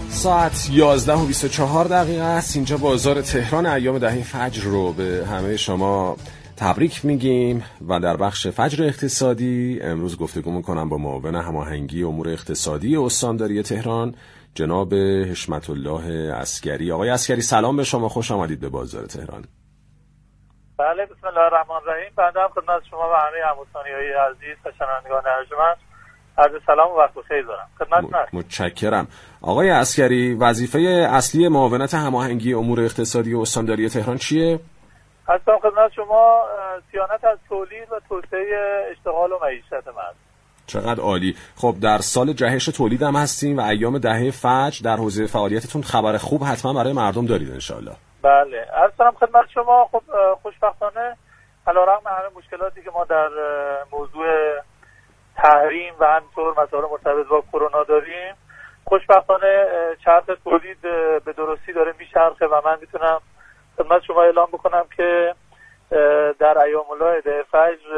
ساعت 11:24 است. اینجا بازار تهران. ایام دهه فجر رو به همه شما تبریک میگیم و در بخش فجر اقتصادی امروز گفتگو میکنم با معاون هماهنگی امور اقتصادی استانداری تهران جناب حشمت الله عسکری. آقای عسکری سلام به شما، خوش آمدید به بازار تهران. بله، بسم الله الرحمن الرحیم. بنده هم خدمت شما و همه هموطنی‌های عزیز و شنوندگان ارجمند عرض سلام و وقت بخیر دارم. خدمتتون متشکرم. آقای عسکری، وظیفه اصلی معاونت هماهنگی امور اقتصادی و استانداری تهران چیه؟ هستم خدمت شما صیانت از تولید و توسعه اشتغال و معیشت مردم. چقدر عالی. خب در سال جهش تولید هم هستیم و ایام دهه فجر در حوزه فعالیتتون خبر خوب حتما برای مردم دارید ان شاء الله. بله، عرض کنم خدمت شما. خب خوشبختانه علیرغم همه مشکلاتی که ما در موضوع تحریم و همینطور مسائل مرتبط با کرونا داریم، خوشبختانه چرخ تولید به درستی داره میچرخه و من میتونم خدمت شما اعلام بکنم که در ایام العید فجر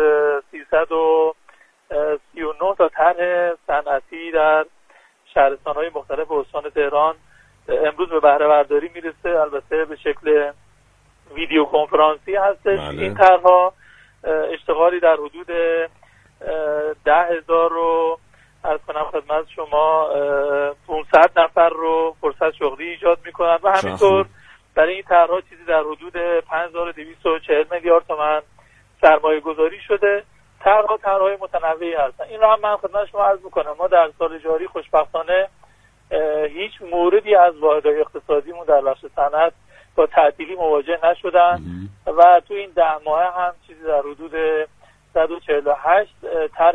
339 تا طرح صنعتی در شهرستان‌های مختلف استان تهران امروز به بهره برداری میرسه. البته به شکل ویدیو کنفرانسی هستش. این طرح‌ها اشتغالی در حدود 10,000 رو عرض کنم خدمت شما 500 نفر رو فرصت شغلی ایجاد میکنن و همینطور برای این طرح‌ها چیزی در حدود 5240 میلیارد تومان سرمایه گذاری شده. طرح‌های متنوعی هستن. این رو هم من خدمت شما عرض میکنم. ما در سال جاری خوشبختانه هیچ موردی از واحدهای اقتصادیمون در بخش صنعت با تعطیلی مواجه نشدن و تو این 10 ماه هم چیزی در حدود 148 طرح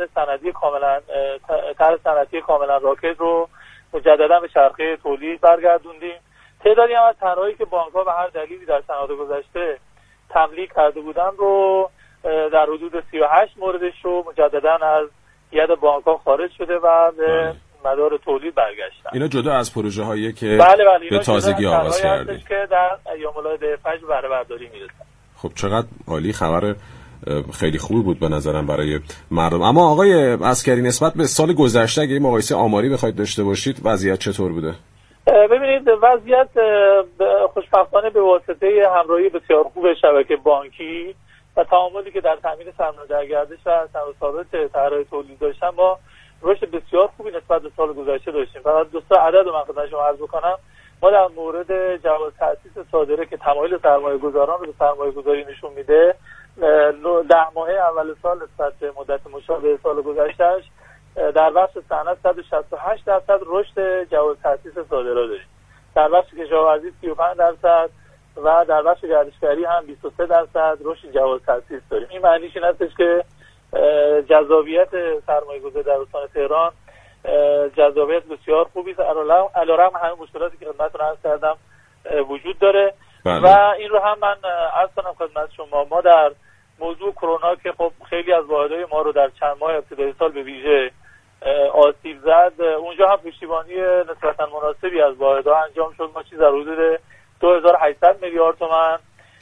صنعتی کاملا راکد رو مجددا به چرخه تولید برگردوندیم. تعدادی هم از طرح‌هایی که بانک‌ها به هر دلیلی در سنوات گذشته تملیک کرده بودن رو در حدود 38 موردش رو مجددا از ید بانک‌ها خارج شده و به مدار تولید برگشتن. اینا جدا از پروژه هایی که بله به تازگی آغاز کردید که در ایام العید فجر بهره برداری میرسن. خب چقدر عالی. خبر خیلی خوبی بود به نظرم برای مردم. اما آقای عسکری نسبت به سال گذشته اگه مقایسه آماری بخواید داشته باشید وضعیت چطور بوده؟ ببینید وضعیت خوشبختانه به واسطه همراهی بسیار خوب شبکه بانکی و تعاملی که در تامین سرمایه در گردش و ثابت طرح‌های تولید داشتن ما رشد بسیار خوبی نسبت به سال گذشته داشتیم. فقط دو تا عدد رو من خدمت شما عرض بکنم. ما در مورد جواز تأسیس صادره که تمایل سرمایه‌گذاران رو به سرمایه‌گذاری نشون میده 10 ماه اول سال نسبت به مدت مشابه سال گذشتهش در بخش صنعت 168% رشد جواز تأسیس صادرات داریم. در بخش کشاورزی 35% و در بخش گردشگری هم 23% رشد جواز تأسیس داریم. این معنیش این هستش که جذابیت سرمایه‌گذاری در استان تهران جذابیت بسیار خوبی است. علیرغم همه مشکلاتی که خدمتتون عرض کردم وجود داره. بله. و این رو هم من عرض کنم خدمت شما. ما در موضوع کرونا که خب خیلی از واحدهای ما رو در چند ماه ابتدای سال به ویژه آسیب زد، اونجا هم پشتیبانی نسبتا مناسبی از واحدها انجام شد. ما چیز در حدود 2800 میلیارد تومان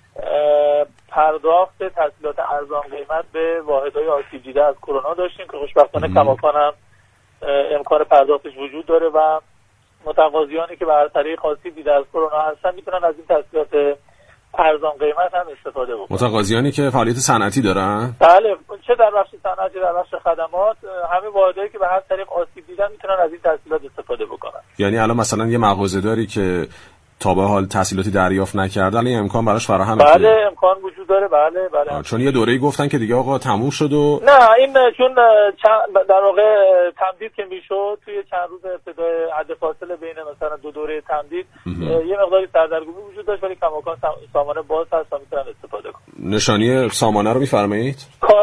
پرداخت تسهیلات ارزان قیمت به واحدهای آسیب دیده از کرونا داشتیم که خوشبختانه کماکان هم امکان پرداختش وجود داره و متقاضیانی که به هر طریق آسیب دیده از کرونا هستن میتونن از این تسهیلات ارزان قیمت هم استفاده بکنن. متقاضیانی که فعالیت صنعتی دارن؟ بله، چه در بخش صنعت چه در بخش خدمات، همه واحدهایی که به هر طریق آسیب دیدن میتونن از این تسهیلات استفاده بکنن. یعنی الان مثلا یه مغازه‌داری که تا به حال تسهیلاتی دریافت نکرده الان امکان براش فراهمه؟ بله، امکان وجود داره. بله. چون یه دوره‌ای گفتن که دیگه آقا تموم شد و نه، این چون در واقع تمدید که میشد توی چند روز ابتدای حد فاصله بین مثلا دو دوره تمدید یه مقداری سردرگمی وجود داشت، ولی کماکان سامانه باز هست و میتونن استفاده کنن. نشانی سامانه رو میفرمایید؟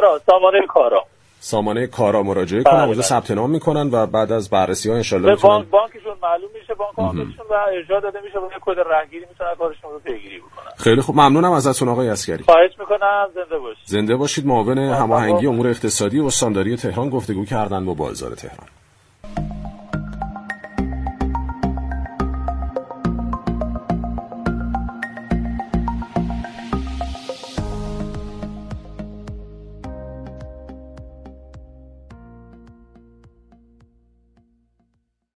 سامانه کارا مراجعه کنن، اونجا ثبت نام میکنن و بعد از بررسی‌ها ان شاءالله میتونن بانکشون معلوم میشه، بانک آمدشون و ارجاع داده میشه با کد رهگیری میتونن کارشون رو پیگیری بکنن. خیلی خوب، ممنونم ازتون آقای عسکری. خواهش میکنم. زنده باشید. معاون هماهنگی امور اقتصادی و استانداری تهران گفتگو کردن با بازار تهران.